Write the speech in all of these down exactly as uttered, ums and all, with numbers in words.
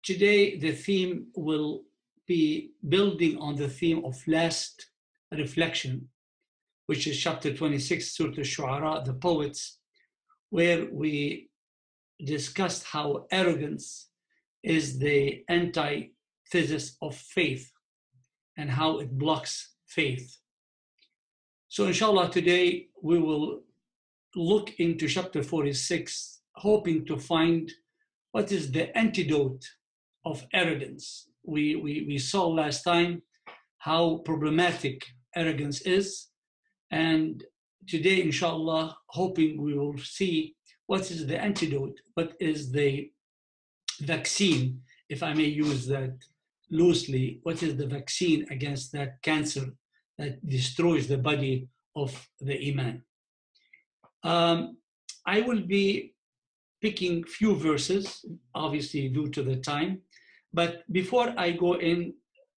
today the theme will be building on the theme of last reflection, which is chapter twenty-six, Surah Al-Shu'ara, the poets, where we discussed how arrogance is the antithesis of faith and how it blocks faith. So inshallah, today we will look into chapter forty-six, hoping to find what is the antidote of arrogance. We, we, we saw last time how problematic arrogance is. And today, inshallah, hoping we will see what is the antidote, what is the vaccine, if I may use that loosely, what is the vaccine against that cancer that destroys the body of the Iman. Um, I will be picking few verses, obviously due to the time, but before I go in,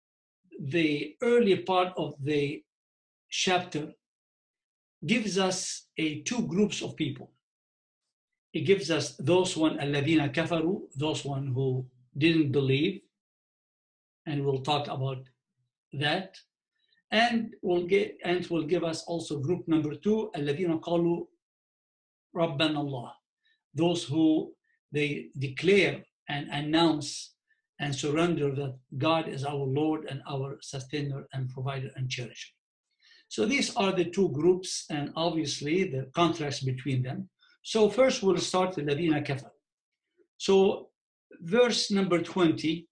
the early part of the chapter gives us a two groups of people. It gives us those one, الَّذِينَ كَفَرُوا, those one who didn't believe, and we'll talk about that. And we'll get, and will give us also group number two, الَّذِينَ قَالُوا رَبَّنَا اللَّهِ, those who they declare and announce and surrender that God is our Lord and our sustainer and provider and cherisher. So these are the two groups, and obviously the contrast between them. So first we'll start with الَّذِينَ كَفَرُوا. So verse number twenty,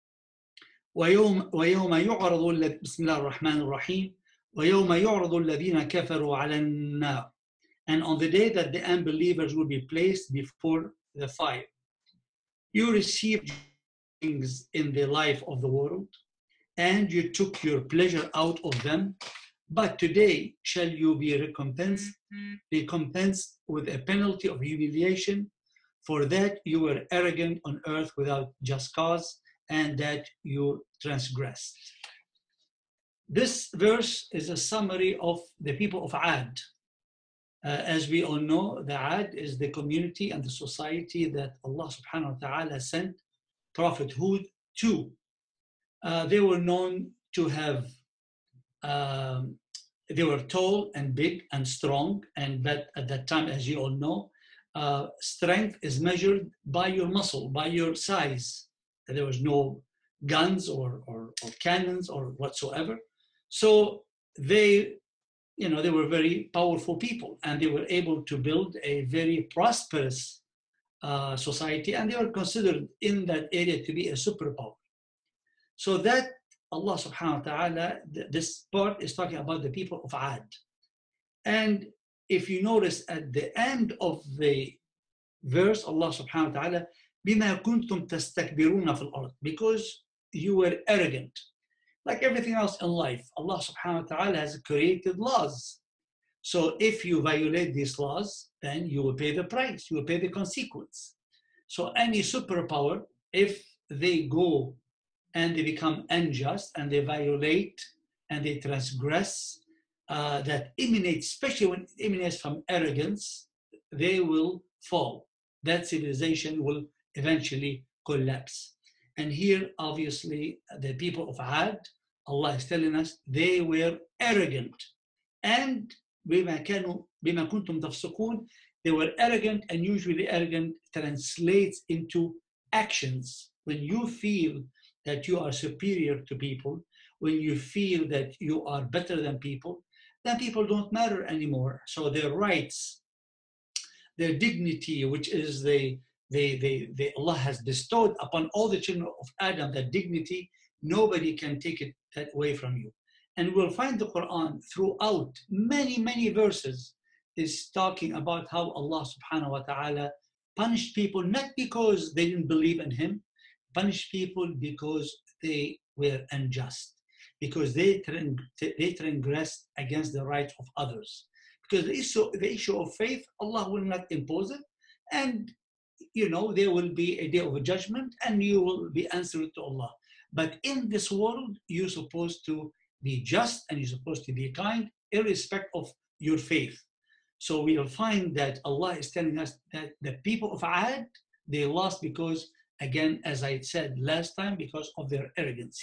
ويوم, ويوم يعرض بسم الله الرحمن الرحيم ويوم يعرض الذين كفروا على النار. And on the day that the unbelievers will be placed before the fire. You received things in the life of the world, and you took your pleasure out of them, but today shall you be recompensed, recompensed with a penalty of humiliation, for that you were arrogant on earth without just cause, and that you transgressed. This verse is a summary of the people of Ad. Uh, as we all know, the Ad is the community and the society that Allah subhanahu wa ta'ala sent Prophet Hud to. Uh, they were known to have, um, they were tall and big and strong, and that at that time, as you all know, uh, strength is measured by your muscle, by your size. There was no guns or, or, or cannons or whatsoever. So they, you know, they were very powerful people, and they were able to build a very prosperous uh, society, and they were considered in that area to be a superpower. So that Allah subhanahu wa ta'ala, this part is talking about the people of Ad. And if you notice at the end of the verse, Allah subhanahu wa ta'ala, بِمَا كُنْتُمْ تَسْتَكْبِرُونَ فِي الْأَرْضِ, because you were arrogant. Like everything else in life, Allah subhanahu wa ta'ala has created laws. So if you violate these laws, then you will pay the price, you will pay the consequence. So any superpower, if they go and they become unjust and they violate and they transgress, uh, that emanates, especially when it emanates from arrogance, they will fall. That civilization will eventually collapse. And here, obviously, the people of Ad, Allah is telling us, they were arrogant. And بما كانوا بما كنتم تفسقون, they were arrogant, and usually arrogant translates into actions. When you feel that you are superior to people, when you feel that you are better than people, then people don't matter anymore. So their rights, their dignity, which is the, the, the, the Allah has bestowed upon all the children of Adam, that dignity, nobody can take it that away from you. And we'll find the Quran throughout many, many verses is talking about how Allah subhanahu wa ta'ala punished people, not because they didn't believe in Him, punished people because they were unjust, because they, they transgressed against the rights of others. Because the issue, the issue of faith, Allah will not impose it, and you know, there will be a day of judgment and you will be answered to Allah. But in this world, you're supposed to be just and you're supposed to be kind, irrespective of your faith. So we'll find that Allah is telling us that the people of Ad, they lost because again, as I said last time, because of their arrogance.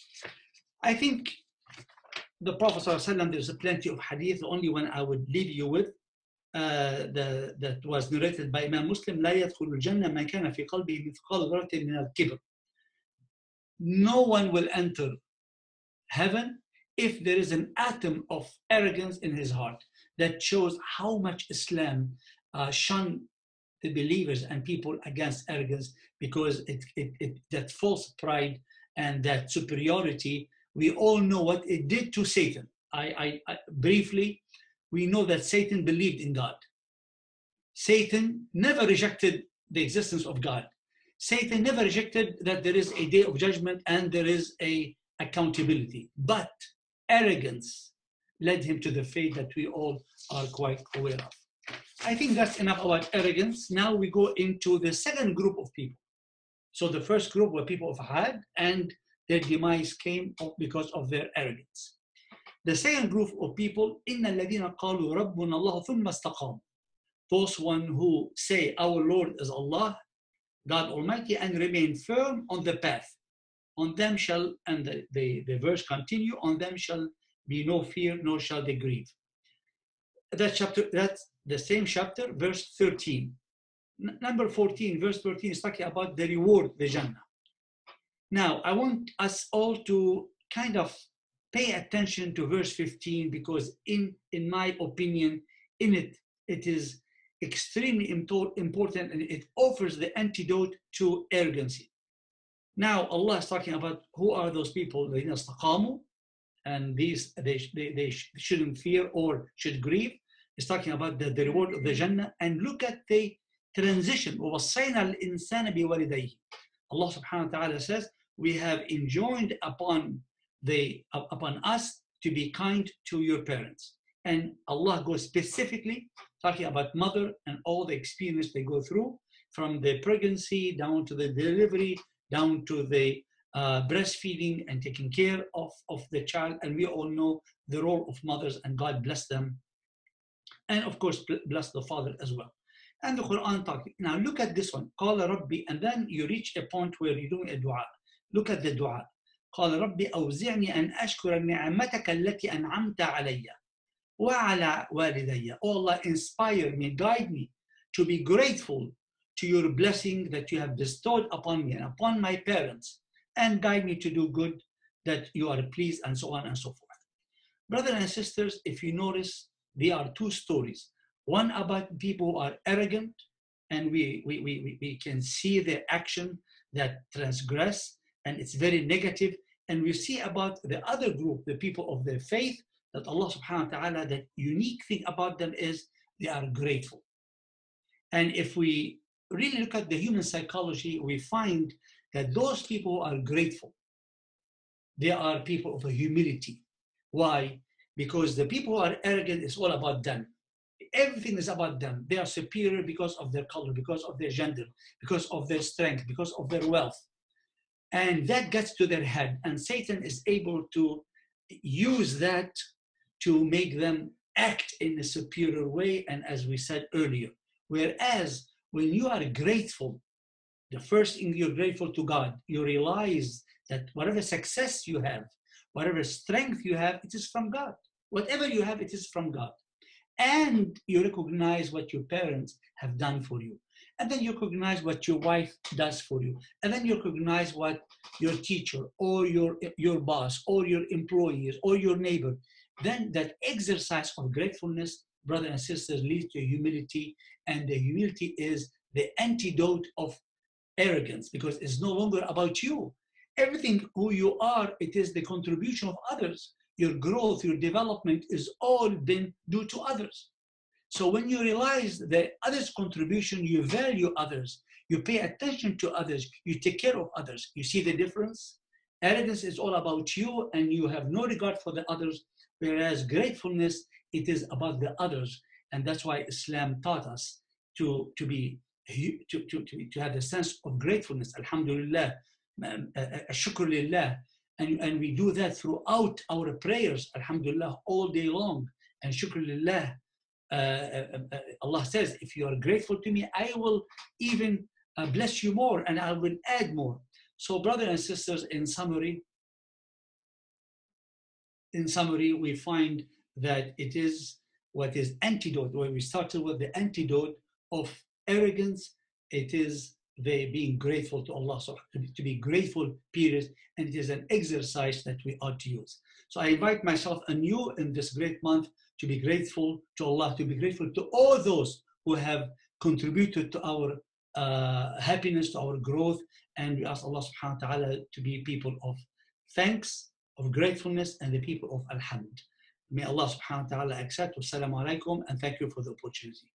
I think the Prophet ﷺ, there's plenty of hadith. The only one I would leave you with, uh, the, that was narrated by Imam Muslim, لا يدخل الجنة من كان في قلبه مثقال ذرة من الكبر. No one will enter heaven if there is an atom of arrogance in his heart. That shows how much Islam uh, shunned the believers and people against arrogance, because it, it, it, that false pride and that superiority, we all know what it did to Satan. I, I, I briefly, we know that Satan believed in God. Satan never rejected the existence of God. Satan never rejected that there is a day of judgment and there is a accountability. But arrogance led him to the fate that we all are quite aware of. I think that's enough about arrogance. Now we go into the second group of people. So the first group were people of Had, and their demise came because of their arrogance. The second group of people, إِنَّ الَّذِينَ قَالُوا رَبُّنَا اللَّهُ ثُمَّ اسْتَقَامُوا. Those one who say our Lord is Allah, God Almighty, and remain firm on the path. On them shall, and the, the, the verse continue, on them shall be no fear, nor shall they grieve. That chapter, that's the same chapter, verse thirteen. N number fourteen, verse thirteen is talking about the reward, the Jannah. Now, I want us all to kind of pay attention to verse fifteen, because in, in my opinion, in it, it is extremely important, and it offers the antidote to arrogancy. Now, Allah is talking about who are those people, and these they, they, they shouldn't fear or should grieve. It's talking about the, the reward of the Jannah. And look at the transition. وَوَصَّيْنَا الْإِنسَانَ بِوَالِدَيْهِ. Allah subhanahu wa ta'ala says, we have enjoined upon, the, upon us to be kind to your parents. And Allah goes specifically talking about mother and all the experience they go through, from the pregnancy down to the delivery, down to the uh, breastfeeding and taking care of, of the child. And we all know the role of mothers, and God bless them. And of course, bless the father as well. And the Quran talking. Now look at this one. قال ربي, and then you reach a point where you're doing a dua. Look at the dua. قال ربي أوزعني أن أشكر نعمتك التي أنعمت علي وعلى والدي. Oh Allah, inspire me, guide me to be grateful to your blessing that you have bestowed upon me and upon my parents, and guide me to do good that you are pleased, and so on and so forth. Brothers and sisters, if you notice, there are two stories. One about people who are arrogant, and we, we, we, we can see their action that transgress, and it's very negative. And we see about the other group, the people of their faith, that Allah subhanahu wa ta'ala, the unique thing about them is they are grateful. And if we really look at the human psychology, we find that those people who are grateful, they are people of a humility. Why? Because the people who are arrogant, it's all about them. Everything is about them. They are superior because of their color, because of their gender, because of their strength, because of their wealth. And that gets to their head. And Satan is able to use that to make them act in a superior way. And as we said earlier, whereas when you are grateful, the first thing you're grateful to God, you realize that whatever success you have, whatever strength you have, it is from God. Whatever you have, it is from God. And you recognize what your parents have done for you. And then you recognize what your wife does for you. And then you recognize what your teacher or your, your boss or your employees or your neighbor. Then that exercise of gratefulness, brothers and sisters, leads to humility. And the humility is the antidote of arrogance, because it's no longer about you. Everything who you are, it is the contribution of others. Your growth, your development is all been due to others. So when you realize the others' contribution, you value others, you pay attention to others, you take care of others. You see the difference? Arrogance is all about you and you have no regard for the others, whereas gratefulness, it is about the others. And that's why Islam taught us to, to be to, to, to, to have a sense of gratefulness. Alhamdulillah, shukr lillah. And, and we do that throughout our prayers, alhamdulillah, all day long. And shukr lillah. Uh, uh, uh, Allah says, if you are grateful to me, I will even uh, bless you more and I will add more. So brothers and sisters, in summary, in summary, we find that it is what is antidote, where we started with the antidote of arrogance. It is the being grateful to Allah, so to be grateful, period. And it is an exercise that we ought to use. So I invite myself anew in this great month to be grateful to Allah, to be grateful to all those who have contributed to our uh, happiness, to our growth. And we ask Allah subhanahu wa ta'ala to be people of thanks, of gratefulness, and the people of Alhamd. May Allah subhanahu wa ta'ala accept. Wassalamu alaikum, and thank you for the opportunity.